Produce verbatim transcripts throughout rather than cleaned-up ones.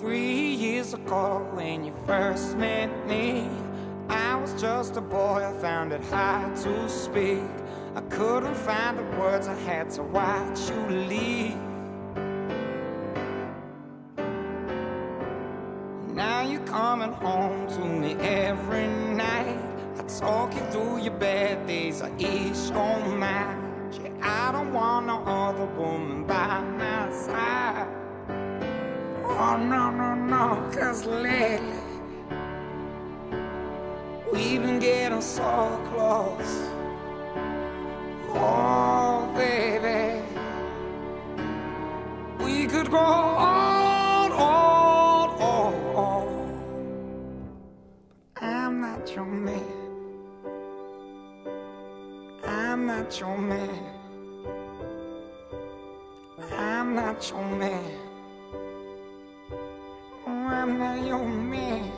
Three years ago when you first met me, I was just a boy, I found it hard to speak. I couldn't find the words, I had to watch you leave. Now you're coming home to me every night. I talk you through your bad days, I ease your mind. Yeah, I don't want no other woman by my side. Oh no, no, no, cause lately we've been getting so close. Oh baby, we could go on, on, on, on. But I'm not your man, I'm not your man, I'm not your man, I'm not your man.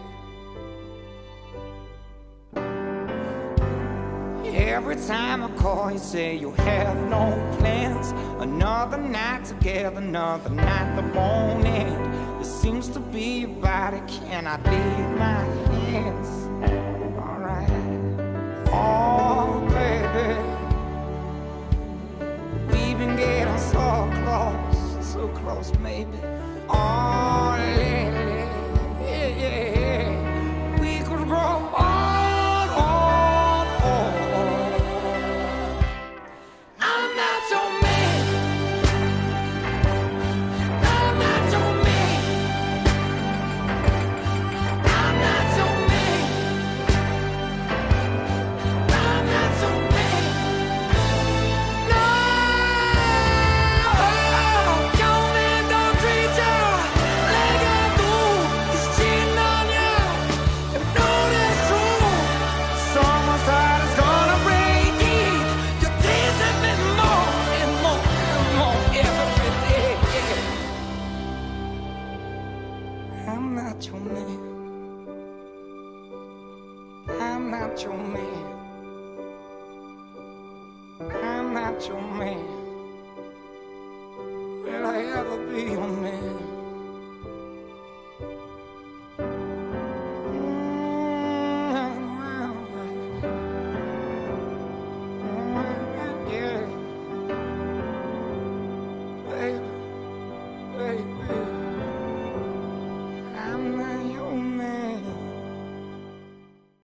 Every time I call you say you have no plans. Another night together, another night that won't end. It seems to be your body, can I leave my hands? Alright. Oh baby, we've been getting so close, so close maybe. Oh lately, yeah, yeah, yeah. We could grow on. I'm not your man, I'm not your man, I'm not your man. Will I ever be your man? Yeah, baby, baby.